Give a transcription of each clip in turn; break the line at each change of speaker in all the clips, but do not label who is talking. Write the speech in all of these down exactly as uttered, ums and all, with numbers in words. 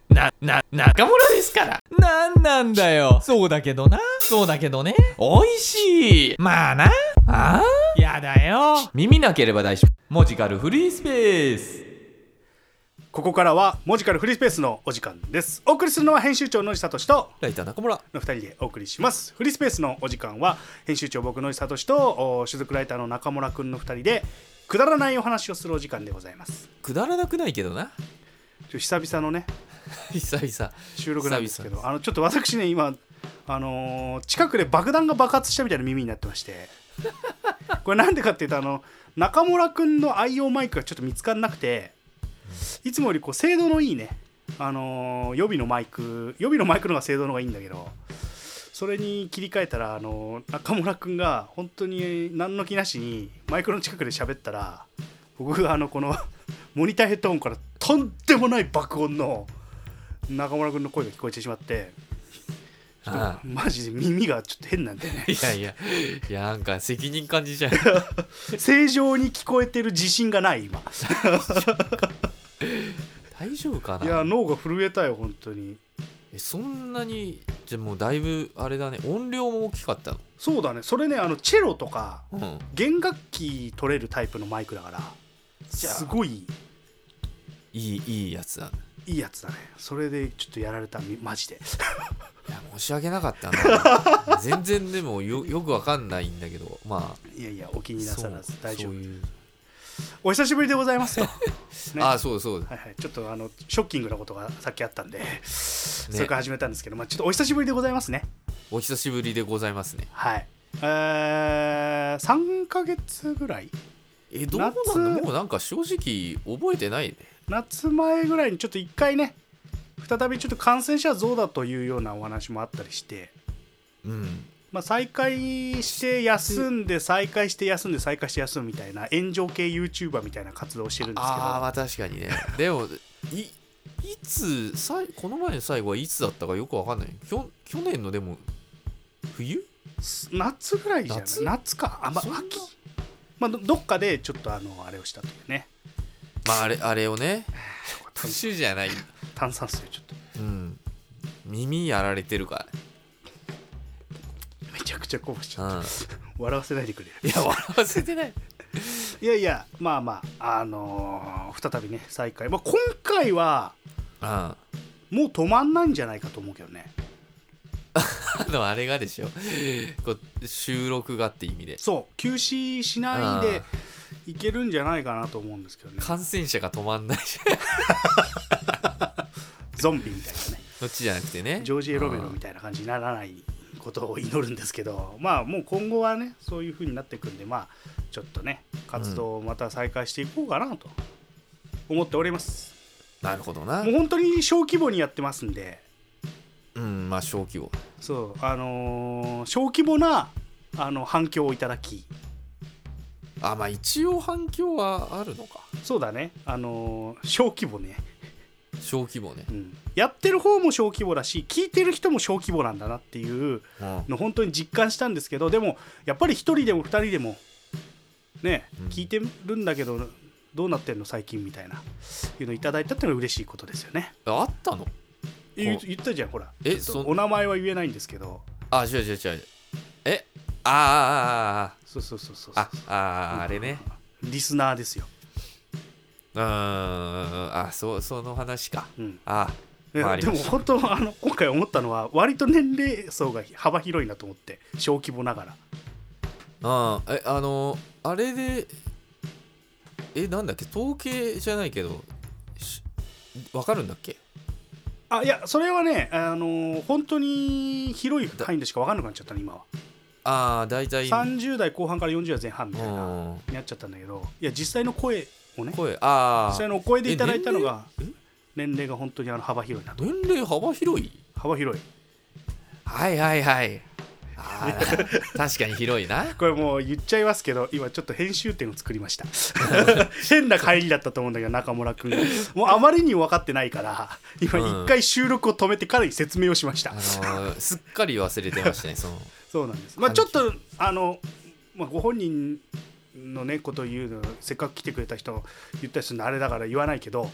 な、な、中村ですから。なんなんだよ。そうだけどな。そうだけどね。おいしい。まあな。ああやだよ。耳なければ大丈夫。モジカルフリースペース。
ここからはモジカルフリースペースのお時間です。お送りするのは編集長野地聡と
ライター中村
のふたりでお送りします。フリースペースのお時間は編集長僕野地聡と所属ライターの中村くんのふたりでくだらないお話をするお時間でございます。
くだらなくないけどな。
ちょ久々のね
久々
収録なんですけど、あのちょっと私ね今あのー、近くで爆弾が爆発したみたいな耳になってましてこれなんでかっていうとあの中村くんの愛用マイクがちょっと見つからなくて、いつもよりこう精度のいいねあのー、予備のマイク予備のマイクの方が精度の方がいいんだけど、それに切り替えたらあのー、中村くんが本当に何の気なしにマイクの近くで喋ったら、僕があのこのモニターヘッドホンからとんでもない爆音の中村くんの声が聞こえてしまって、ちょっとマジで耳がちょっと変なんだよね。
いやいやいや、なんか責任感じじゃん
正常に聞こえてる自信がない今
大丈夫かな。
いや脳が震えたよ本当に。
えそんなにじゃもうだいぶあれだね、音量も大きかったの。
そうだね、それねあのチェロとか、
うん、
弦楽器取れるタイプのマイクだからすごい
いいいいやつだね。
いいやつだね。それでちょっとやられたマジで
いや申し訳なかったな全然でも よ, よくわかんないんだけど、まあ
いやいやお気になさらず大丈夫。
そういう
お久しぶりでございますと、
ね、ああそうそう、
はいはい、ちょっとあのショッキングなことがさっきあったんで、ね、それから始めたんですけど、まあ、ちょっとお久しぶりでございますね。
お久しぶりでございますね。
はい、えー、さんかげつぐらい
えどうなんだ、もうなんか正直覚えてないね。
夏前ぐらいにちょっと一回ね再びちょっと感染者増だというようなお話もあったりして、
うん
まあ、再開して休んで再開して休んで再開して休むみたいな炎上系 YouTuber みたいな活動をしてるんですけど、
ああまあ確かにねでもいいつさいこの前の最後はいつだったかよくわかんない。きょ去年のでも冬
夏ぐらいじゃない 夏, 夏かあ、ま、秋、まあ、ど, どっかでちょっとあのあれをしたというね、
まああれあれをねプシュじゃない
炭酸水ちょっと、
うん、耳やられてるから
めちゃくちゃこぼしちゃった、
うん、
笑わせないでくれる。
いや笑わせてない
いやいやまあまああのー、再びね再開、まあ、今回は
ああ
もう止まんないんじゃないかと思うけどね
あのあれがでしょこう収録がって意味で
そう休止しないでいけるんじゃないかなと思うんですけどね。
感染者が止まんないじ
ゾンビみたいなね、
そっちじゃなくてね
ジョージ・エロメロみたいな感じにならないことを祈るんですけど、まあもう今後はねそういう風になっていくんで、まあちょっとね活動をまた再開していこうかなと思っております、
うん、なるほどな。
もう本当に小規模にやってますんで、
うんまあ小規模、
そうあのー、小規模なあの反響をいただき、
あまあ一応反響はあるのか。
そうだねあのー、小規模ね
小規模ね、
うん、やってる方も小規模だし聞いてる人も小規模なんだなっていうの本当に実感したんですけど、でもやっぱりひとりでもふたりでもね、うん、聞いてるんだけどどうなってんの最近みたいないうのいただいたっていうのは嬉しいことですよね。
あったの
言, 言ったじゃんほら。
えそ
お名前は言えないんですけど、
あ違う違う違うえああああ
そうそうそうそう
あああれね
リスナーですよ。
うーんあそうその話か、うん、あ
あ、まあ、でも本当あの今回思ったのは割と年齢層が幅広いなと思って、小規模ながら。
あえあのあれでえなんだっけ統計じゃないけど分かるんだっけ。
あいやそれはねあの本当に広い範囲でしか分かんなくなっちゃったね今は。
ああだいたい
さんじゅう代後半からよんじゅう代前半みたいなになっちゃったんだけど、いや実際の声をね
声あ
実際のお声でいただいたのが年齢が本当にあの幅広いなと。
年齢幅広い
幅広い
はいはいはいあ確かに広いな
これもう言っちゃいますけど今ちょっと編集点を作りました変な帰りだったと思うんだけど中村君がもうあまりに分かってないから今一回収録を止めてからに説明をしました、うん、あ
のー、すっかり忘れてましたねその
そうなんです、まあ、ちょっとあの、まあ、ご本人のねことを言うのせっかく来てくれた人言ったりするのあれだから言わないけど、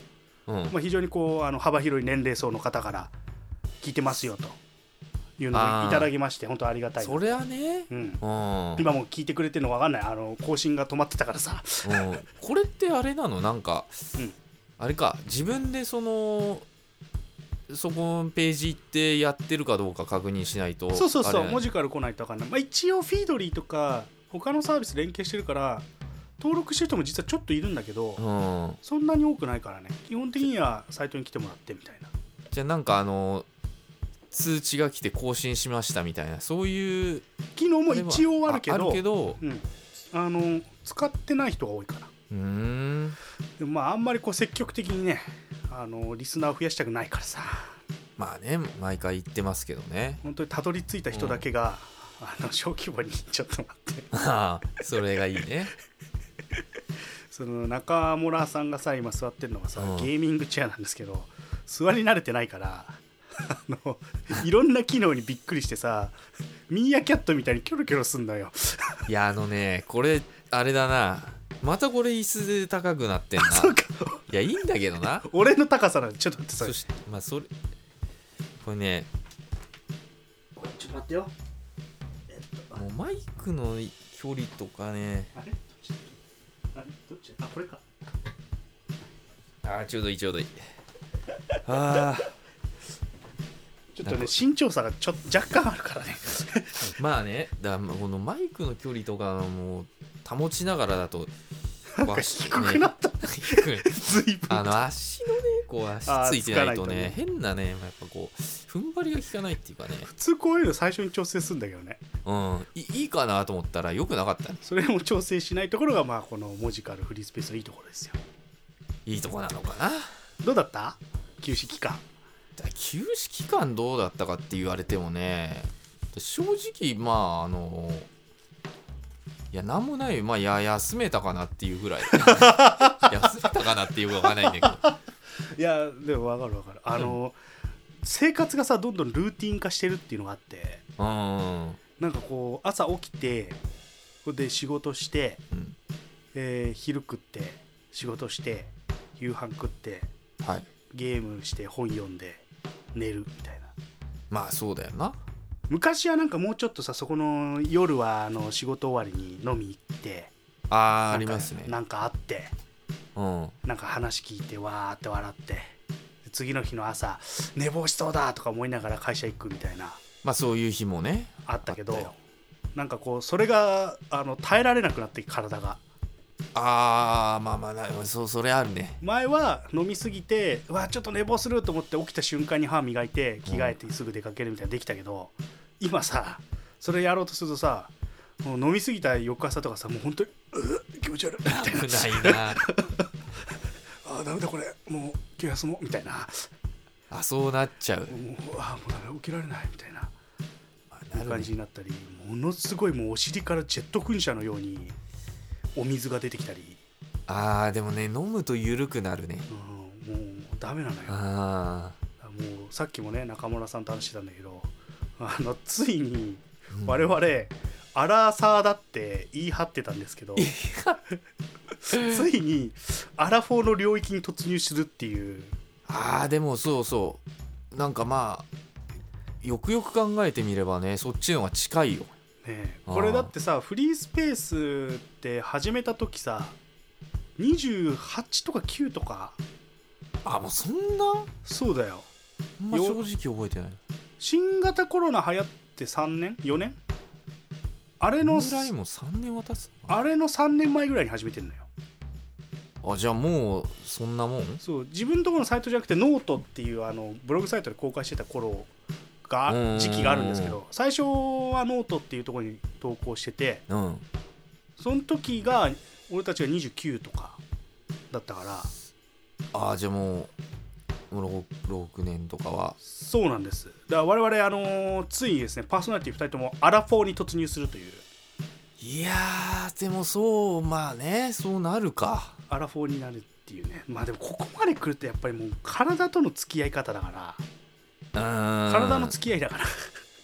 うん
まあ、非常にこうあの幅広い年齢層の方から聞いてますよというのをいただきまして、本当ありがたい。
それはね、
うん、
うん、
今も聞いてくれてるの分かんない、あの更新が止まってたからさ、
うん、これってあれなのなんか、
うん、
あれか自分でそのそこのページ行ってやってるかどうか確認しないと。
そうそうそう、
あれ
文字から来ないと分かんない、まあ、一応フィードリーとか他のサービス連携してるから登録してる人も実はちょっといるんだけど、
うん、
そんなに多くないからね、基本的にはサイトに来てもらってみたいな。
じゃあなんかあの通知が来て更新しましたみたいなそういう
機能も一応あるけど、
あるけど、
うん、あの使ってない人が多いから。
うーん
でもまああんまりこう積極的にねあのリスナーを増やしたくないからさ、
まあね毎回言ってますけどね。
本当にたどり着いた人だけが、うん、あの小規模にちょっと待って
ああそれがいいね
その中村さんがさ今座ってるのがさ、
うん、
ゲーミングチェアなんですけど座り慣れてないからあのいろんな機能にびっくりしてさミーアキャットみたいにキョロキョロすんだよ
いやあのねこれあれだな、またこれ椅子で高くなってんな
そうか
いやいいんだけどな
俺の高さなんでちょっと待ってさ
そしてまあそれこれね
これちょっと待ってよ、えっと、
もうマイクの距離とかね
あれあれどっちあこれか
あーちょうどいいちょうどいいあー
ちょっとね身長差がちょ若干あるからね
まあねだからこのマイクの距離とかも保ちながらだと
なんか低くなった、ね、ずいぶん
あの足のねこう足ついてないとね、ね変なねやっぱこう踏ん張りが効かないっていうかね、
普通こういうの最初に調整するんだけどね、
うんいいいかなと思ったらよくなかったね。
それも調整しないところがまあこの文字からフリースペースのいいところですよ。
いいとこなのかな。
どうだった休止期間。
休止期間どうだったかって言われてもね正直まああのいやなんもないまあいや休めたかなっていうぐらい休めたかなっていうか分かんないんだけど
いやでも分かる分かるあの、うん、生活がさどんどんルーティン化してるっていうのがあって、
うん、
なんかこう朝起きてこれで仕事して、うんえー、昼食って仕事して夕飯食って、はい、ゲームして本読んで寝るみたいな。
まあそうだよな。
昔はなんかもうちょっとさそこの夜はあの仕事終わりに飲み行って
あーありますね
なんかあって、うん、なんか話聞いてわーって笑って次の日の朝寝坊しそうだとか思いながら会社行くみたいな、
まあそういう日もね
あったけどなんかこうそれがあの耐えられなくなって体が
あーまあまあそ, それあるね。
前は飲みすぎてうわちょっと寝坊すると思って起きた瞬間に歯磨いて着替えてすぐ出かけるみたいなできたけど、うん、今さそれやろうとするとさもう飲みすぎた翌朝とかさもう本当にう気持ち悪いみたいな
危ないなあ
ーダメだこれもう今日休もうみたいな
あそうなっちゃうもう
あもうダメ起きられないみたいな、まあ、なる感じになったりものすごいもうお尻からジェット噴射のようにお水が出てきたり
あーでもね飲むと緩くなるね、
うん、もうダメなのよ。あもうさっきもね中村さんと話してたんだけどあのついに我々、うん、アラーサーだって言い張ってたんですけどついにアラフォーの領域に突入するっていう。
あーでもそうそうなんかまあよくよく考えてみればねそっちの方が近いよ
ね、これだってさフリースペースって始めた時さにじゅうはちとかきゅうとか
あもうそんな
そうだよ、
まあ、正直覚えてない。
新型コロナ流行ってさんねんよねんあれの
ぐらいもさんねん渡す
あれのさんねんまえぐらいに始めてるのよ。
あじゃあもうそんなもん。
そう自分のところのサイトじゃなくてノートっていうあのブログサイトで公開してた頃が時期があるんですけど最初はノートっていうところに投稿してて、うん、その時が俺たちがにじゅうきゅうとかだったから
ああじゃあもうろくねんとかは
そうなんです。だから我々、あのー、ついにですねパーソナリティふたりともアラフォーに突入するという。
いやーでもそうまあねそうなるか
アラフォーになるっていうね。まあでもここまで来るとやっぱりもう体との付き合い方だから体の付き合いだから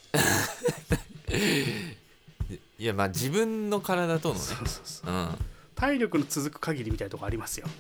いやまあ自分の体とのね
そうそうそう、
うん、
体力の続く限りみたいなとこありますよ。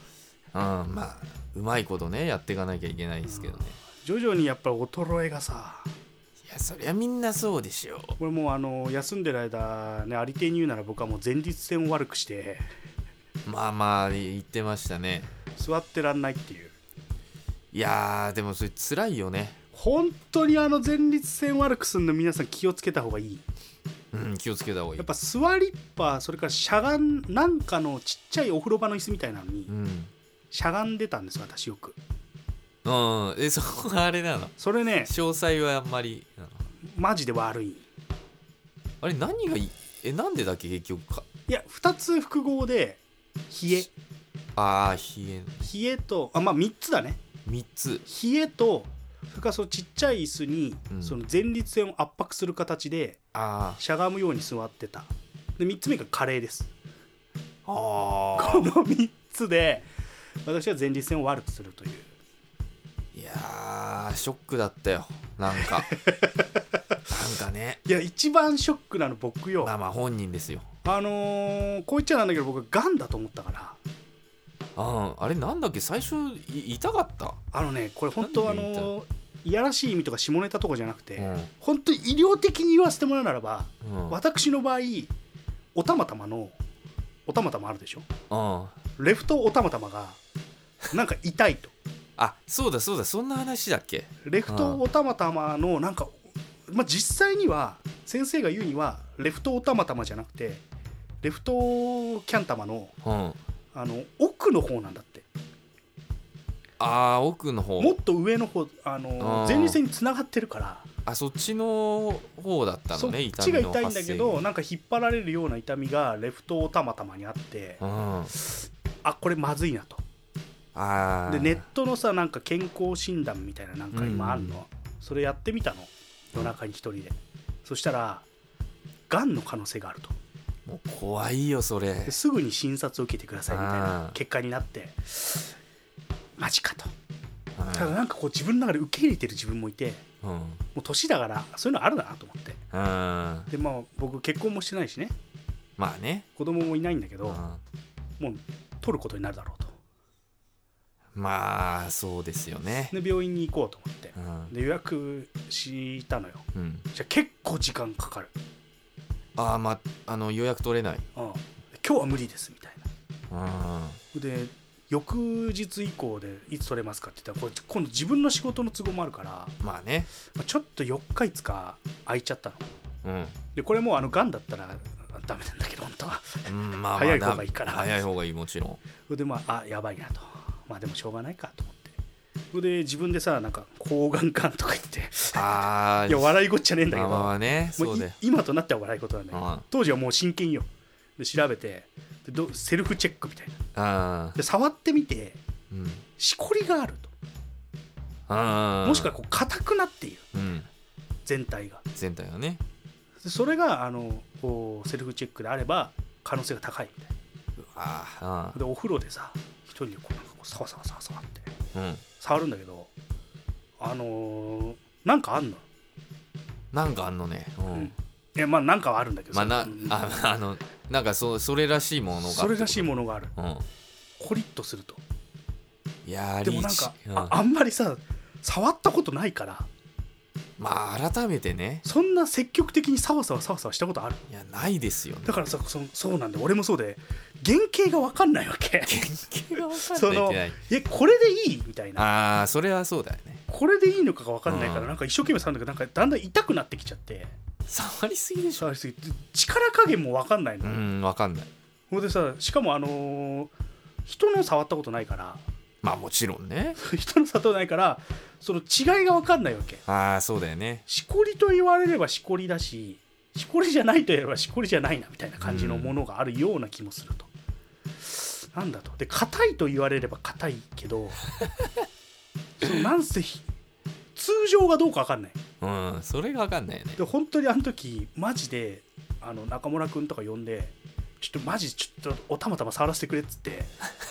うんまあうまいことねやっていかなきゃいけないですけどね、
うん、徐々にやっぱり衰えがさ、
いやそりゃみんなそうでしょう。
これもうあの休んでる間ね、ありていに言うなら僕はもう前立腺を悪くして
まあまあ言ってましたね。
座ってらんないっていう。
いやーでもそれ辛いよね。
本当にあの前立腺悪くするの皆さん気をつけた方がいい。
うん気をつけた方がいい。
やっぱ座りっぱ、それからしゃがんなんかのちっちゃいお風呂場の椅子みたいなのに、うん、しゃがんでたんです私よく。
うんえそこがあれなの。
それね
詳細はあんまり
マジで悪い。
あれ何がいいえなんでだっけ結局か。
いやふたつ複合で冷え
あー冷え
冷えとあまあみっつだね。
みっつ
冷えとそれからそのちっちゃい椅子に、うん、その前立腺を圧迫する形で
あ
しゃがむように座ってた。でみっつめが加齢です。
あ
このみっつで私は前立腺を悪くするという。
いやーショックだったよなんかなんかね。
いや一番ショックなの僕よ。
まあまあ本人ですよ。
あのー、こう言っちゃなんだけど僕はガンだと思ったから。
ああれなんだっけ最初い痛かった。
あのねこれ本当あのー、いやらしい意味とか下ネタとかじゃなくて、うん、本当に医療的に言わせてもらうならば、うん、私の場合おたまたまのおたまたまあるでしょ、うん、レフトおたまたまがなんか痛いと
あそうだそうだそんな話だっけ。
レフトおたまたまのなんか、まあ、実際には先生が言うにはレフトおたまたまじゃなくてレフトキャンタマの、うんあの奥の方なんだって。
あー奥の方
もっと上の方あの前立腺に繋がってるから。
あそっちの方だったのね。
そっちが痛いんだけどなんか引っ張られるような痛みがレフトおたまたまにあって、うん、あこれまずいなと。あでネットのさなんか健康診断みたいななんか今あるの、うん、それやってみたの夜中に一人で。そしたらがんの可能性があると。
もう怖いよそれ。
すぐに診察を受けてくださいみたいな結果になってマジかと。ただなんかこう自分の中で受け入れてる自分もいて、うん、もう年だからそういうのあるなと思って。でまあ僕結婚もしてないしね。
まあね
子供もいないんだけどもう取ることになるだろうと。
まあそうですよね。
で病院に行こうと思って、うん、で予約したのよ、うん、じゃあ結構時間かかる。
ああまああの予約取れない、うん、
今日は無理ですみたいな、うん、で翌日以降でいつ取れますかって言ったらこれ今度自分の仕事の都合もあるから
まあね、
まあ、ちょっとよっかいつか空いちゃったの、うん、でこれもうあのガンだったらダメなんだけど本当は、うんまあ、まあ早い方がいいから
早い方がいいもちろ
ん。でまああやばいなと。まあでもしょうがないかと思って。それで自分でさなんか抗がん感とか言ってあいや笑いごっちゃねえんだけど、まあね、そうで今となっては笑い事なんだけど当時はもう真剣よ。で調べてでどセルフチェックみたいなあで触ってみて、うん、しこりがあるとあもしくはこう硬くなっている、うん、全体が
全体がね
でそれがあのこうセルフチェックであれば可能性が高いみたいな。あでお風呂でさ一人でこうなんかこうサワサワサワサワって、うん、触るんだけどあのー、なんかあんの
なんかあんのね、うん、
いやまあなんかはあるんだけど、
まあ、なああのなんか そ, それらしいものが
それらしいものがある、うん、コリッとすると。
いや
でもなんか、うん、あ, あんまりさ触ったことないから
まあ改めてね
そんな積極的にサワサワサワサワしたことある？
いやないですよね。
だからさ そ, そうなんだ俺もそうで原型が分かんないわけ。
原型が分かんないその
えこれでいいみたいな。
ああそれはそうだよね。
これでいいのかが分かんないから、うん、なんか一生懸命触るんだけどなんかだんだん痛くなってきちゃって
触りすぎでしょ。
触りすぎ力加減も分かんないの。
うん分かんない。
ほんでさしかもあのー、人の触ったことないから
まあもちろんね
人の触ったことないからその違いが分かんないわけ。あ
あそうだよね。
しこりと言われればしこりだししこりじゃないと言えばしこりじゃないなみたいな感じのものがあるような気もすると、うん、なんだとで硬いと言われれば硬いけどそのなんせ通常がどうか分かんない。
うんそれが分かんないよね。
で本当にあの時マジであの中村くんとか呼んでちょっとマジちょっとおたまたま触らせてくれっつって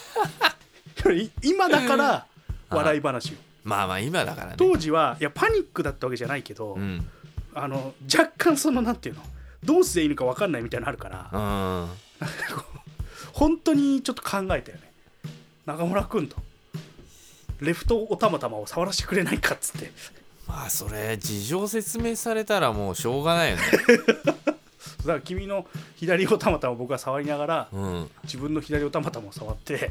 今だから笑い話を
まあまあ今だからね。
当時はいやパニックだったわけじゃないけど、うん、あの若干そのなんていうのどうすればいいのか分かんないみたいなのあるから、うん、本当にちょっと考えたよね。 中村くんとレフトおたまたまを触らせてくれないかっつって。
まあそれ事情説明されたらもうしょうがないよね
だから君の左おたまたまを僕は触りながら、
うん、
自分の左おたまたまを触って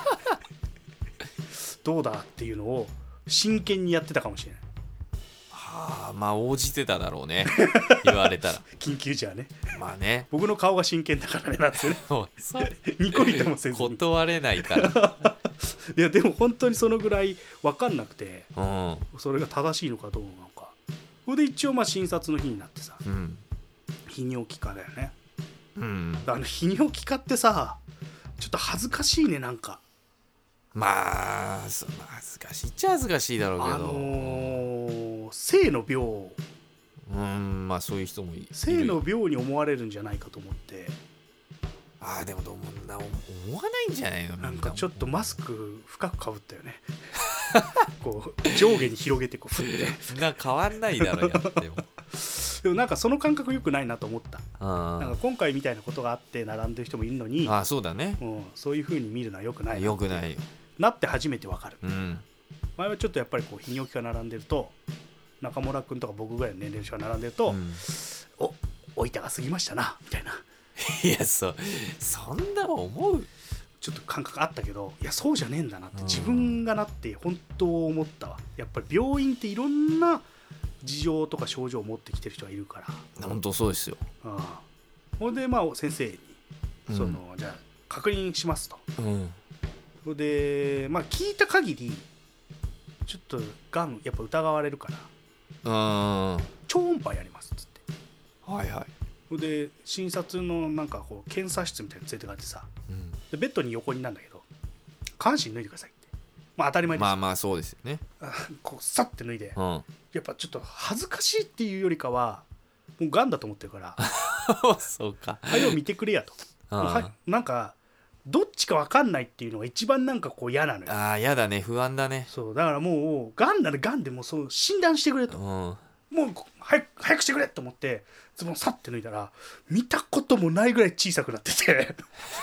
どうだっていうのを真剣にやってたかもしれない。
はあ、まあ応じてただろうね言われたら
緊急じゃね。
まあね、
僕の顔が真剣だからねなんですよね。
もうそれ
ニコリともせずに
断れないから
いやでも本当にそのぐらい分かんなくて、
うん、
それが正しいのかどうなのか。それで一応まあ診察の日になってさ、
うん、
泌尿器科だよね、
うん、
あの泌尿器科ってさちょっと恥ずかしいね。なんか
まあそまあ恥ずかしいっちゃ恥ずかしいだろうけど、
あのー、性の病、
うんまあそういう人もいる。
性の病に思われるんじゃないかと思って。
ああでもどうもな思わないんじゃないの。
なんかちょっとマスク深くかぶったよねこう上下に広げてこう振って
そんな変わんないだろやっても
でもなんかその感覚良くないなと思った。
あ
なんか今回みたいなことがあって並んでる人もいるのに、
あそうだね、
うん、そういう風に見るのは良くないな
良くないよ
なって初めて分かる、
うん、
前はちょっとやっぱりこう泌尿器科並んでると中村君とか僕ぐらいの年齢の人が並んでると、うん、おお板が過ぎましたなみたいない
やそそんな思う
ちょっと感覚あったけど、いやそうじゃねえんだなって自分がなって本当思ったわ。やっぱり病院っていろんな事情とか症状を持ってきてる人がいるから。
本当そうですよ。
ああほんでまあ先生にその、うん、じゃあ確認しますと、うん、それでまあ聞いた限りちょっとがんやっぱ疑われるから超音波やりますっつって、
はいはい、
それで診察のなんかこう検査室みたいに連れてかれてさ、うん、でベッドに横になんだけど下半身脱いでくださいって、まあ当たり前です。
まあまあそうですよね。
こうサッて脱いで、
うん、
やっぱちょっと恥ずかしいっていうよりかはもうがんだと思ってるから
そうか
早く見てくれやとはなんかどっちか分かんないっていうのが一番なんかこう嫌なのよ。
ああ嫌だね、不安だね。
そうだからもうがんならがんでもうそう診断してくれと、うん、もう早く早くしてくれと思ってズボンサッて脱いだら見たこともないぐらい小さくなってて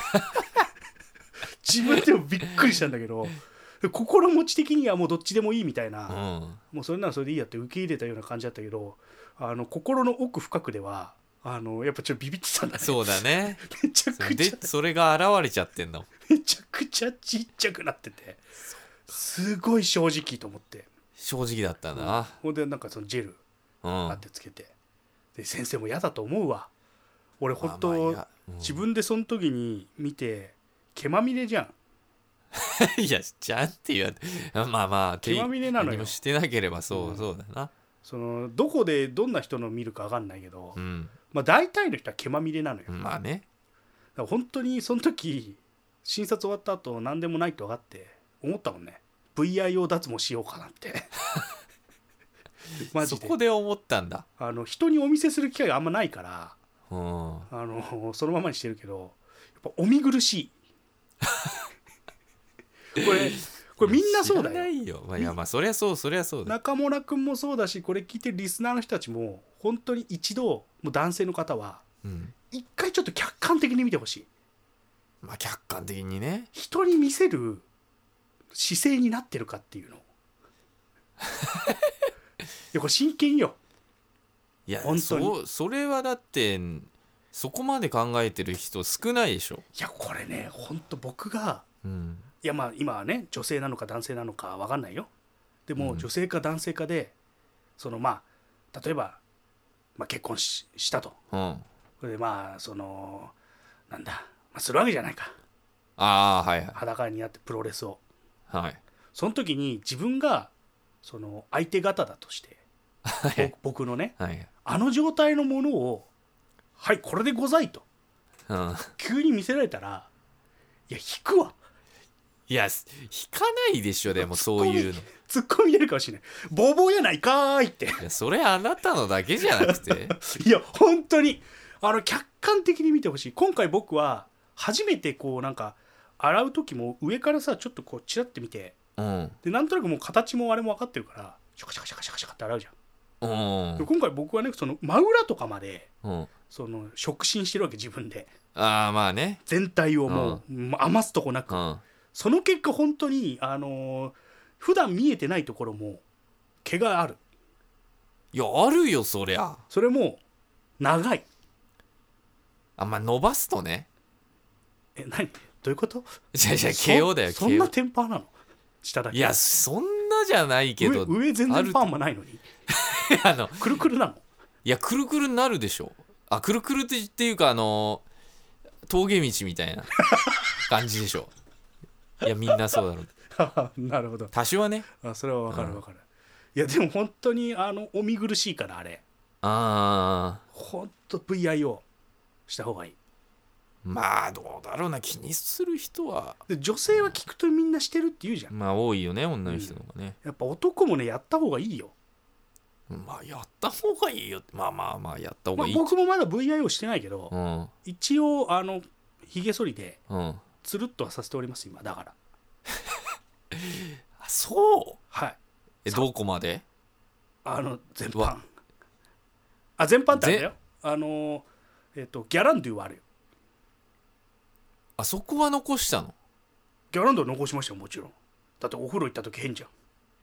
自分でもびっくりしたんだけど心持ち的にはもうどっちでもいいみたいな、うん、もうそれならそれでいいやって受け入れたような感じだったけど、あの心の奥深くではあのやっぱちょっとビビってたんだね。
そうだね
めちゃくちゃ
でそれが現れちゃってんだもん。
めちゃくちゃちっちゃくなっててすごい正直と思って。
正直だったな、うん、
ほんでなんかそのジェルあってつけて、で先生も嫌だと思うわ俺ほんと、まあまあうん、自分でその時に見て毛まみれじゃん
いやじゃんって言われまあまあ
毛まみれなのよ。
何もしてなければそう、うん、そうだな。
そのどこでどんな人の見るか分かんないけど、うん、まあ大体の人は毛まみれなのよ。
まあね。だ
から本当にその時診察終わった後何でもないって分かって思ったもんね。ブイアイオー 脱毛しようかなってマジで。
そこで思ったんだ。
あの人にお見せする機会があんまないから、
うん、
あのそのままにしてるけどやっぱお見苦しいこれこれみんなそうだよ。
知らないよ。まあ、いやまあそりゃそうそりゃそうだ。
中村くんもそうだしこれ聞いてるリスナーの人たちも本当に一度もう男性の方は一回ちょっと客観的に見てほしい。
まあ客観的にね。
人に見せる姿勢になってるかっていうのいやこれ真剣よ。
いや本当に そ, それはだってそこまで考えてる人少ないでしょ。
いやこれね本当僕が、
うん、
いやまあ今はね女性なのか男性なのか分かんないよ。でも、うん、女性か男性かでそのまあ例えば、まあ、結婚 し, したと、うん、それでまあそのなんだ、まあ、するわけじゃないか。
ああはいはい。
裸になってプロレスを、
はい、
その時に自分がその相手方だとして、はい、僕のね、はい、あの状態のものをはいこれでございと、うん、急に見せられたらいや引くわ。
いや引かないでしょ。でもそういうの
ツッコミ入れるかもしれない。ボーボーやないかーいって。
いやそれあなたのだけじゃなくて
いや本当にあの客観的に見てほしい。今回僕は初めてこうなんか洗う時も上からさちょっとこうチラッて見て、うん、でなんとなくもう形もあれも分かってるからシャカシャカシャカシャカシャカって洗うじゃん、うん、で今回僕はねその真裏とかまで、うん、その触診してるわけ自分で。
ああまあね。
全体をもう、うん、余すとこなく、うん、 その結果本当にあのー、普段見えてないところも毛がある。
いやあるよそりゃ。
それも長い。
あんま伸ばすとね。
え何どういうこと？
いやいや毛をだよ。
そそんなテンパーなの？下だけ。
いやそんなじゃないけど、
上, 上全然パーマないのに
あの
くるくるなの？
いやくるくるになるでしょ。あくるくるってっていうかあの峠道みたいな感じでしょ。いやみんなそうだろう。
なるほど。
多少はね。
あそれは分かる分かる、うん、いやでも本当にあのお見苦しいからあれ。
ああ
本当 ブイアイオー した方がいい。
まあどうだろうな、気にする人は。
で女性は聞くとみんなしてるって言うじゃん。
まあ多いよね女の人の方がね、
うん、やっぱ男もねやった方がいいよ。
まあやった方がいいよって。まあまあまあやった方がいい、
まあ、僕もまだ ブイアイオー してないけど、
うん、
一応あのひげ剃りで
うん
つるっとはさせております今だから
あそう。
はい。
えどこまで？
あの全般。あ全般ってあれだよ。あのえっ、ー、とギャランドゥはあるよ。
あそこは残したの？
ギャランドゥは残しましたよもちろん。だってお風呂行った時変じゃん。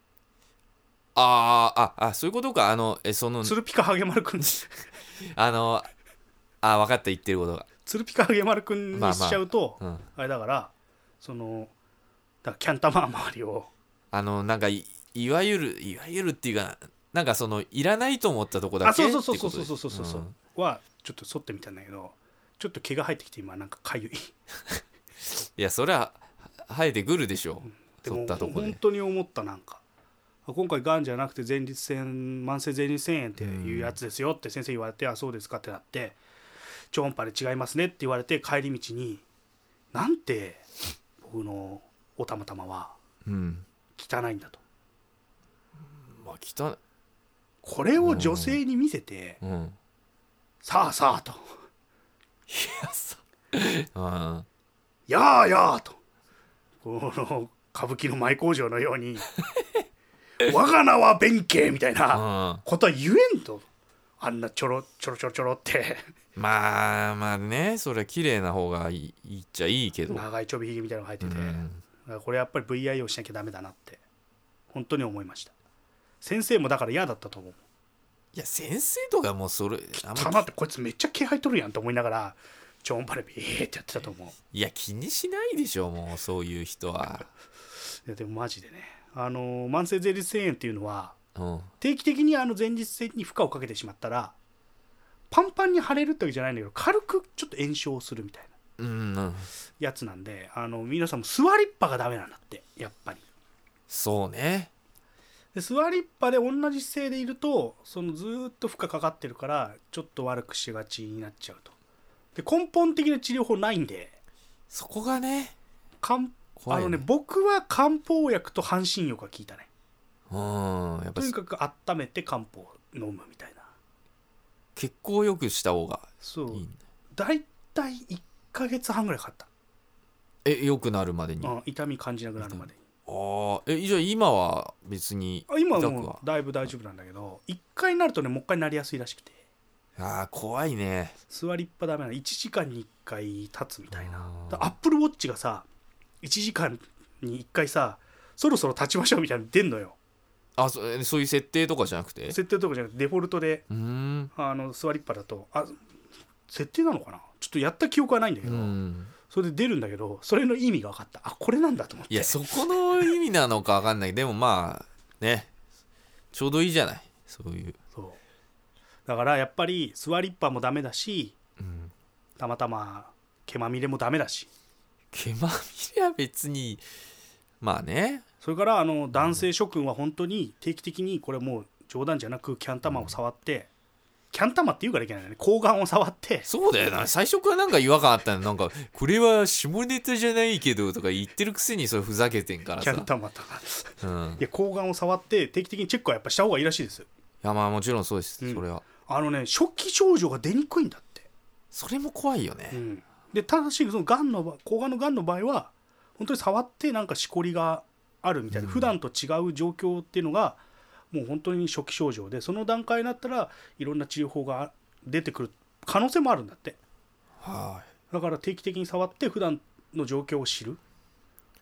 あーああそういうことか。あのえその
ツルピカハゲマルくん
あのあ分かった言ってることが。
ツルピカハゲマルくんにしちゃうと、まあまあうん、あれだからそのだからキャンタマー周りを
あのなんか い, いわゆるいわゆるっていうかなんかそのいらないと思ったとこだけってことで。
あそうそうそうそうそうそうそう、うん、はちょっと剃ってみたんだけどちょっと毛が生えてきて今なんかかゆい
いやそれは生えてくるでしょ、
うん、
剃ったとこで。
本当に思った。なんか今回がんじゃなくて前立腺慢性前立腺炎っていうやつですよって先生言われて、うん、あそうですかってなって超音波で違いますねって言われて帰り道になんて僕のおたまたまは汚いんだと、
うん、まあ汚い。
これを女性に見せて、うんうん、さあさあと
いやさあ
やあやあとこの歌舞伎の舞工場のように我が名は弁慶みたいなことは言えんと。あんなちょろちょろちょろちょろって
まあまあねそれは綺麗な方がいい、いいっちゃいいけど
長いちょびひげみたいなのが入ってて、うん、だからこれやっぱり ブイアイオー しなきゃダメだなって本当に思いました。先生もだから嫌だったと思う。
いや先生とかもうそれ
たまってこいつめっちゃ気配取るやんと思いながら超音波でビーってやってたと思う。
いや気にしないでしょもうそういう人はい
やでもマジでねあの慢性前立腺炎っていうのは、
うん、
定期的にあの前立腺に負荷をかけてしまったらパンパンに腫れるってわけじゃないんだけど軽くちょっと炎症するみたいなやつなんで、あの皆さんも座りっぱがダメなんだってやっぱり。
そうね。
で座りっぱで同じ姿勢でいるとそのずっと負荷かかってるからちょっと悪くしがちになっちゃうと。で根本的な治療法ないんで
そこがね
かんあのね僕は漢方薬と半身浴が効いたね。
うんやっぱ
とにかく温めて漢方を飲むみたいな。
血行よくした方がいいんだ。
そうだいたいいっかげつはんぐらいかかった。
え良くなるまでに、
うん、痛み感じなくなるまでに。
あえじゃあ今は別に
あ今はもうだいぶ大丈夫なんだけどいっかいになるとねもう一回なりやすいらしくて。
あ怖いね。
座りっぱダメなのいちじかんにいっかい立つみたいな。アップルウォッチがさいちじかんにいっかいさそろそろ立ちましょうみたいなの出んのよ。
あ そ, そういう設定とかじゃなくて
設定とかじゃなくてデフォルトで
うーん
あの座りっぱだとあ設定なのかなちょっとやった記憶はないんだけどうんそれで出るんだけどそれの意味が分かった。あこれなんだと思って。
いやそこの意味なのか分かんないでもまあねちょうどいいじゃないそういう。
そうだからやっぱり座りっぱもダメだし、うん、たまたま毛まみれもダメだし。
毛まみれは別にまあね。
それからあの男性諸君は本当に定期的にこれもう冗談じゃなくキャン玉を触って、うん、キャン玉って言うからいけないよね睾丸を触って。そうだよな
最初からなんか違和感あったのなんかこれは下ネタじゃないけどとか言ってるくせにそれふざけてんからさ
キャン玉とか、うん、いや睾丸を触って定期的にチェックはやっぱした方がいいらしいです。い
やまあもちろんそうです、うん、それは
あのね初期症状が出にくいんだって。
それも怖いよね、
うん、でただしそのがんの睾丸のがんの場合は本当に触ってなんかしこりがあるみたいな、うん、普段と違う状況っていうのがもう本当に初期症状でその段階になったらいろんな治療法が出てくる可能性もあるんだって。はいだから定期的に触って普段の状況を知る。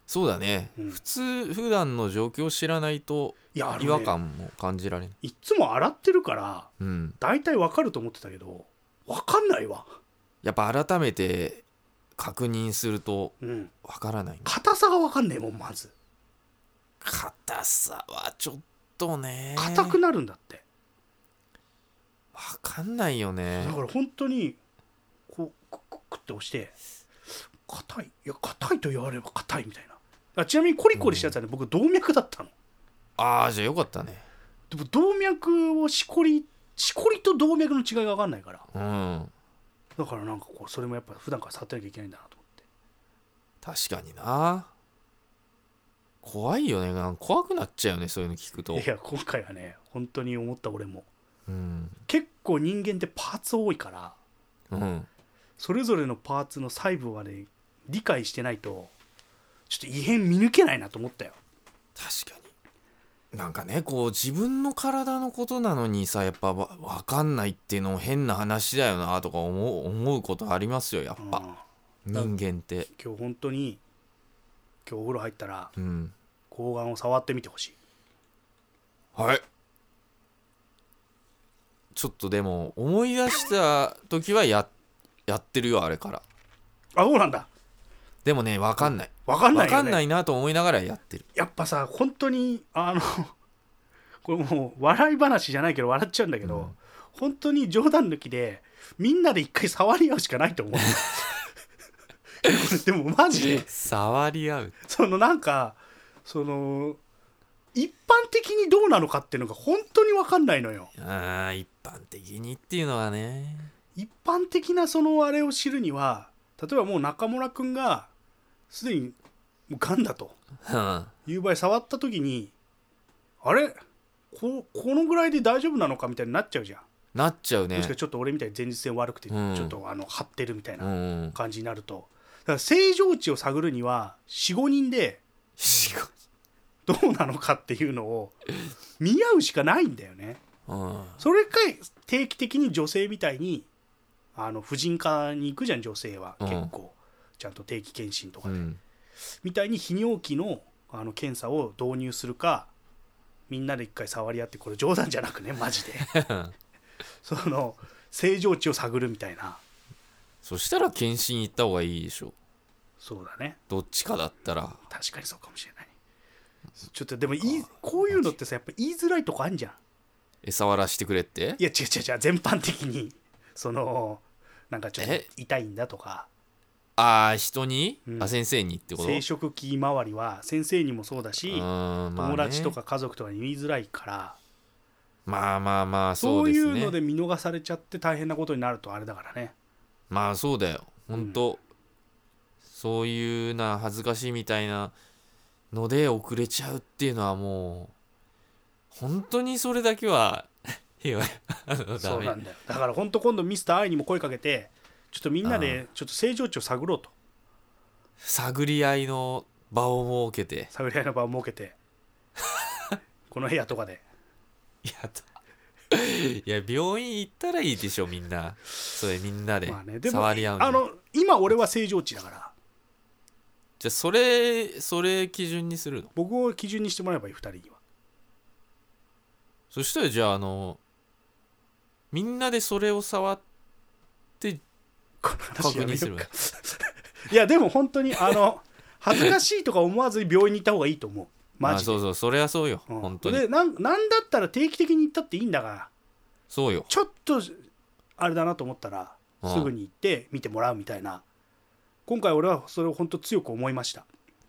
そうだね、
うん、
普通普段の状況を知らないと
いや、ね、
違和感も感じられない。
いつも洗ってるから
うん
大体わかると思ってたけどわかんないわ。
やっぱ改めて確認すると
うん
わからない、ね、
硬さがわかんねえもん。まず
硬さはちょっとね
硬くなるんだって。
わかんないよね。
だから本当にこうクックックって押して硬い、いや硬いと言われれば硬いみたいな。あ、ちなみにコリコリしたやつはね、うん、僕動脈だったの。
ああ、じゃあよかったね。
でも動脈をしこりしこりと動脈の違いが分かんないから、
うん、
だからなんかこうそれもやっぱ普段から触ってなきゃいけないんだなと思って。
確かにな。怖いよね。なんか怖くなっちゃうよね、そういうの聞くと。
いや今回はね本当に思った。俺も、
うん、
結構人間ってパーツ多いから、
うん、
それぞれのパーツの細部はね理解してないとちょっと異変見抜けないなと思ったよ。
確かに。なんかね、こう自分の体のことなのにさ、やっぱわかんないっていうのも変な話だよなとか思う、思うことありますよ、やっぱ、うん、人間って
今日本当に今日お風呂入ったら、
うん、
睾丸を触ってみてほしい。
はい。ちょっとでも思い出した時は や, やってるよ、あれから。
あ、そうなんだ。
でもね、分かんない
分かんないよね。
分かんないなと思いながらやってる。
やっぱさ、本当にあのこれもう笑い話じゃないけど笑っちゃうんだけど、うん、本当に冗談抜きでみんなで一回触り合うしかないと思うでもマジで
触り合う、
そのなんかその一般的にどうなのかっていうのが本当に分かんないのよ。
あ、一般的にっていうのはね、
一般的なそのあれを知るには、例えばもう中村くんがすでにがんだという場合、触った時にあれ こ, このぐらいで大丈夫なのかみたいになっちゃうじゃん。
なっちゃうね。
もしかちょっと俺みたいに前立腺悪くてちょっとあの張ってるみたいな感じになると、
うん、だ
から正常値を探るには よん,ご 人でどうなのかっていうのを見合うしかないんだよね、うん、それか定期的に女性みたいにあの婦人科に行くじゃん。女性は結構ちゃんと定期検診とかで、うん、みたいに泌尿器 の, あの検査を導入するか、みんなで一回触り合って、これ冗談じゃなくねマジでその正常値を探るみたいな。
そしたら検診行った方がいいでしょ。
そうだね、
どっちかだったら。
確かにそうかもしれない。ちょっとでもいい、こういうのってさやっぱ言いづらいとこあんじゃん。
え、触らしてくれって。
いや違う違う違う、全般的にそのなんかちょっと痛いんだとか。
ああ、人に、
うん、
あ、先生にってこと。
生殖器周りは先生にもそうだし、まあね、友達とか家族とかに言いづらいから、
まあまあまあそうですね。
そういうので見逃されちゃって大変なことになるとあれだからね。
まあそうだよ本当、うん、そういうな恥ずかしいみたいなので遅れちゃうっていうのはもう本当にそれだけはいや
そうなんだよ。だから本当今度ミスター I にも声かけて、ちょっとみんなでちょっと正常値を探ろうと。
探り合いの場を設けて
探り合いの場を設けてこの部屋とかで
やだいや病院行ったらいいでしょみんな。それみんなで触り合う、
まあね、でもあの今俺は正常値だから。
じゃあそれそれ基準にするの。
僕を基準にしてもらえばいいふたりには。
そしたらじゃああのみんなでそれを触って確認する
いやでも本当にあの恥ずかしいとか思わずに病院に行った方がいいと思うマジで。
あ、そうそう、それはそうよ、うん、本当に。
で な, なんだったら定期的に行ったっていいんだから。
そうよ。
ちょっとあれだなと思ったらすぐに行って見てもらうみたいな。今回俺はそれを本当強く思いました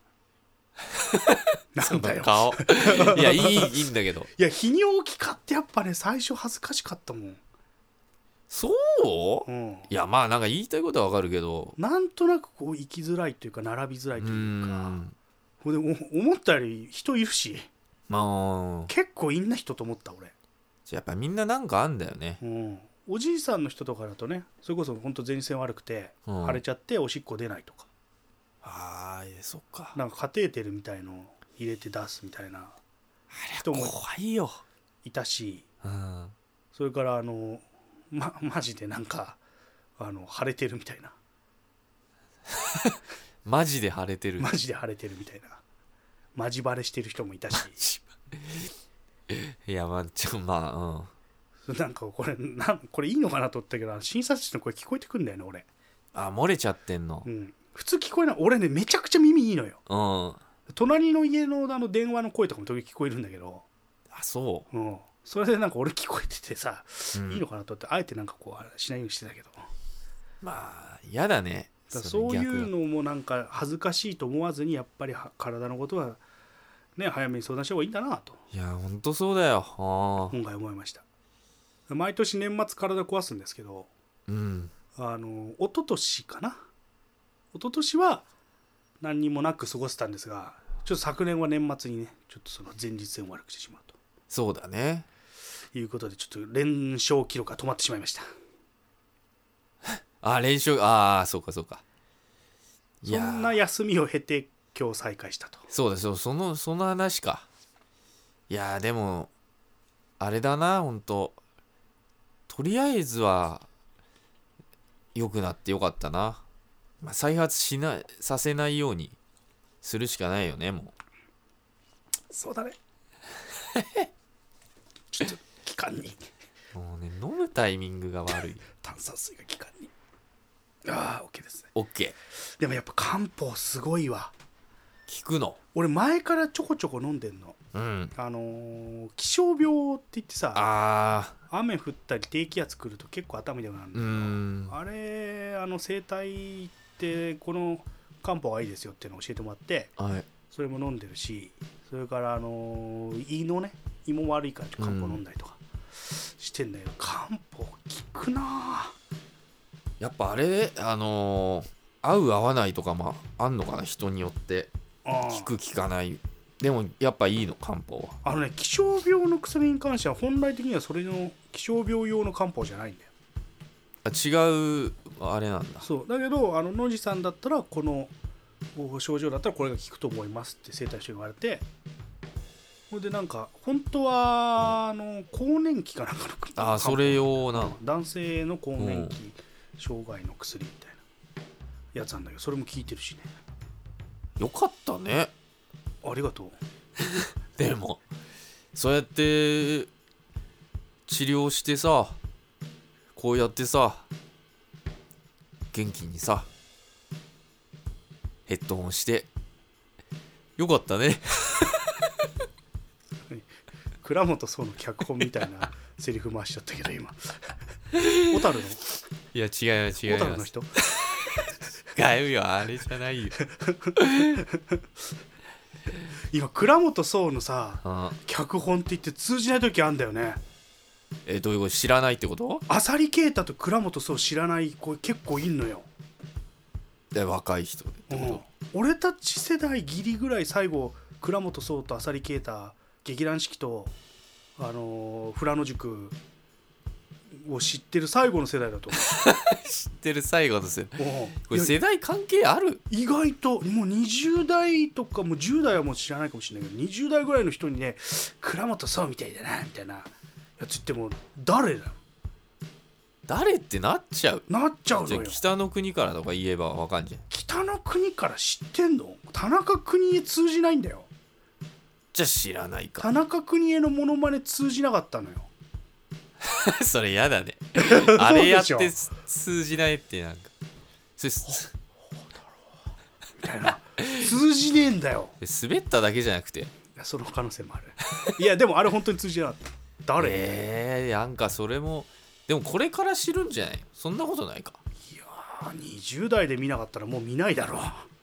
なんだよ
顔いやいいいいんだけど。
いや泌尿器科ってやっぱね最初恥ずかしかったもん。
そう、うん、いやまあなんか言いたいことはわかるけど、
なんとなくこう生きづらいというか並びづらいというか、うでも思ったより人いるし、まあ、結構いんな人と思った俺。
やっぱみんななんかあんだよね、
うん、おじいさんの人とかだとね、それこそ本当前立腺悪くて、うん、腫れちゃっておしっこ出ないとか、
ああ、いやそっか、
なんかカテーテルみたいのを入れて出すみたいな人も
怖いよ
いたし、
うん、
それからあのまマジでなんかあの腫れてるみたいな
マジで腫れてる。
マジで腫れてるみたいな、マジバレしてる人もいたし
いやまあちょまあ
なんかこれなんこれいいのかなと思ったけど、診察室の声聞こえてくんだよね俺。
うんあ漏れちゃってんの。
うん、普通聞こえない。俺ねめちゃくちゃ耳いいのよ。
うん
隣の家のあの電話の声とかも時々聞こえるんだけど、
あそ
う、ん、それでなんか俺聞こえててさ、
う、うん、
いいのかなと思ってあえてなんかこうしないようにしてたけど、
まあ嫌だね。
だそういうのもなんか恥ずかしいと思わずにやっぱり体のことはね早めに相談した方がいいんだなと。
いやほんとそうだよ。あ
今回思いました。毎年年末体壊すんですけど、
うん
あの一昨年かな一昨年は何にもなく過ごせたんですが、ちょっと昨年は年末にねちょっとその前日戦を悪くしてしまうと
そうだね。
いうことでちょっと連勝記録が止まってしまいました。
あ連勝ああそうかそうか。いや
そんな休みを経て今日再開したと。
そうだそうそのその話か。いやでもあれだなほんととりあえずは良くなってよかったな。まあ、再発しなさせないようにするしかないよねもう。
そうだねちょっと気管に
もうね飲むタイミングが悪い。
炭酸水が気管に。ああ OK ですね。
OK
でもやっぱ漢方すごいわ。
聞くの。
俺前からちょこちょこ飲んでんの。
うん
あのー、気象病って言ってさ、
あ
雨降ったり低気圧来ると結構頭痛くなるんだ
う
けど、
ん
あれあの整体ってこの漢方がいいですよっていうのを教えてもらって、
はい
それも飲んでるし、それからあのー、胃のね胃も悪いから漢方飲んだりとかしてんだけど、うん、漢方効くな。
やっぱあれあのー、合う合わないとかもあんのかな人によって。効く効かない。でもやっぱいいの漢方は。
あのね気象病の薬に関しては本来的にはそれの気象病用の漢方じゃないんだよ。
あ違うあれなんだ。
そうだけどあの野地さんだったらこの症状だったらこれが効くと思いますって整体師に言われて、ほんでなんか本当はあの更年期かなんかの
ああそれ用なの。
男性の更年期障害の薬みたいなやつなんだけど、それも効いてるしね。
よかったね。
ありがとう
でもそうやって治療してさこうやってさ元気にさヘッドホンしてよかったね
倉本壮の脚本みたいなセリフ回しちゃったけど今小樽の
いや違う違う
小樽の人
違うよあれじゃないよ
今倉本壮のさ
ああ
脚本って言って通じない時あんだよね。
えどういうこと知らないってこと？
浅利啓太と倉本壮知らない子結構いんのよ。
で若い人でってこと、
うん、俺たち世代ギリぐらい最後倉本壮と浅利啓太劇団四季とあのー、富良野塾を知ってる最後の世代だと思う
知ってる最後の世代
こ
れ世代関係ある？
意外ともうにじゅう代とかもうじゅう代はもう知らないかもしれないけどにじゅう代ぐらいの人にね倉本壮みたいだなみたいなやつ言っても誰だよ
誰ってなっちゃう
なっちゃうのよ。
じゃあ北の国からとか言えばわかんじゃん。
北の国から知ってんの？田中邦衛通じないんだよ。
じゃあ知らないか。
田中邦衛のモノマネ通じなかったのよ
それやだねあれやって通じないってなんかそれ
みたいな通じねえんだよ。
滑っただけじゃなくて
いやその可能性もあるいやでもあれ本当に通じなかった。誰？
えー、なんかそれもでもこれから知るんじゃない？そんなことないか。
いやーにじゅう代で見なかったらもう見ないだろう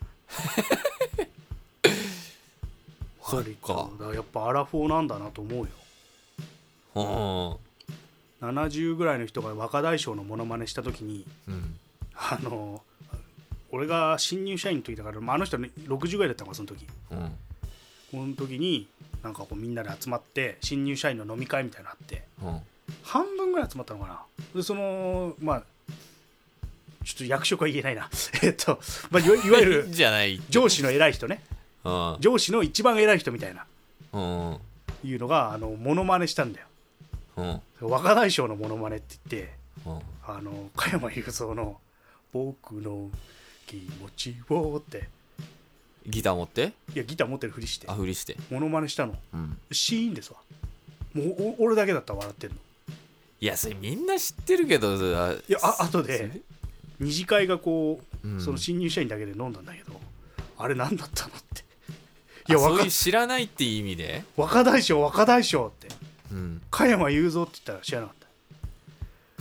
そっか。
だからやっぱアラフォーなんだなと思うよ。
うん
ななじゅうぐらいの人が若大将のモノマネした時に、
うん、
あの俺が新入社員の時だから、まあ、あの人、ね、ろくじゅうぐらいだったのかその時、
うん、
この時になんかこうみんなで集まって新入社員の飲み会みたいなのあって、うん、半分ぐらい集まったのかな。でそのまあちょっと役職は言えないなえっと、まあ、いわいわゆる上司の偉い人ね上司の一番偉い人みたいな、うん、いうのがあのモノマネしたんだよ、うん、若大将のモノマネって言って、うん、あの加山雄三の僕の気持ちをって
ギター持って、
いやギター持ってるふりして
あふりして、
モノマネしたの、
うん、
シーンですわ。もうお俺だけだったら笑ってんの。
いやそれみんな知ってるけど、
いやあ後で二次会がこう、
うん、
その新入社員だけで飲んだんだけど、あれ何だったのって。
いやそういう知らないっていう意味で
若大将若大将って、
うん、
加山雄三って言ったら知らなかった。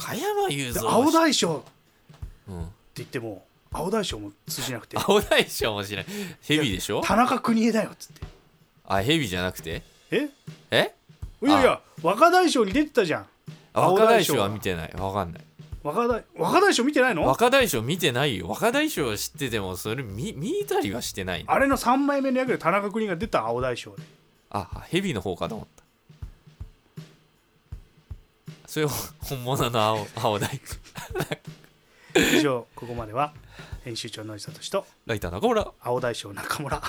加山雄三
青大将、
うん、って
言っても青大将も通じなくて、
青大将も知らない。ヘビでしょ。
田中邦衛だよっつって。
あヘビじゃなくて、
え
え
いやいや若大将に出てたじゃん。
若大将は見てない。わかんない。
若大若大将見てないの？
若大将見てないよ。若大将は知っててもそれ 見, 見たりはしてない。
あれのさんまいめの役で田中邦衛が出た青大将で。
あヘビの方かと思った。それ本物の 青, 青大
将。以上ここまでは編集長の石聡と
ライター中村、
青大将中村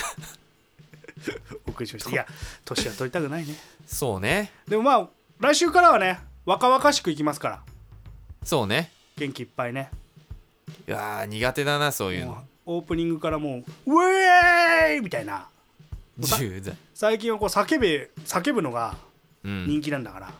お送りしました。いや年は取りたくないね。
そうね。
でもまあ来週からはね若々しくいきますから。
そうね。
元気いっぱいね。
いや苦手だなそういうの。
オープニングからもうウェーイみたいな、
じゅう代
最近はこう叫べ叫ぶのが人気なんだから、うん、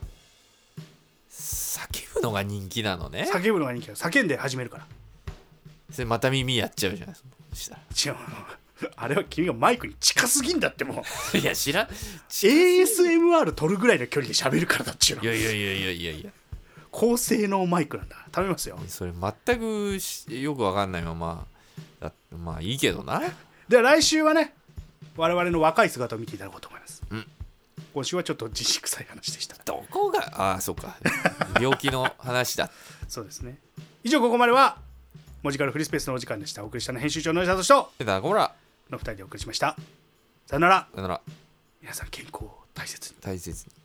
叫ぶのが人気なのね。
叫ぶのが人気だ。叫んで始めるから。
それまた耳やっちゃうじゃないですか。
違うあれは君がマイクに近すぎんだって。もう
いや知らん エ
ーエスエムアール 取るぐらいの距離で喋るからだっちゅうの。
いやいやいやいやいやいや
高性能マイクなんだ。頼みますよ。
それ全くよく分かんないままだ。まあいいけどな。
では来週はね我々の若い姿を見ていただこうと思います、うん、今週はちょっと自粛臭い話でした。
どこがああそうか病気の話だ
そうですね。以上ここまでは文字カルフリースペースのお時間でした。お送りしたの編集長の石聡と
だごら
のふたりでお送りしました。さよなら。
さよなら。
皆さん健康を大切に
大切に。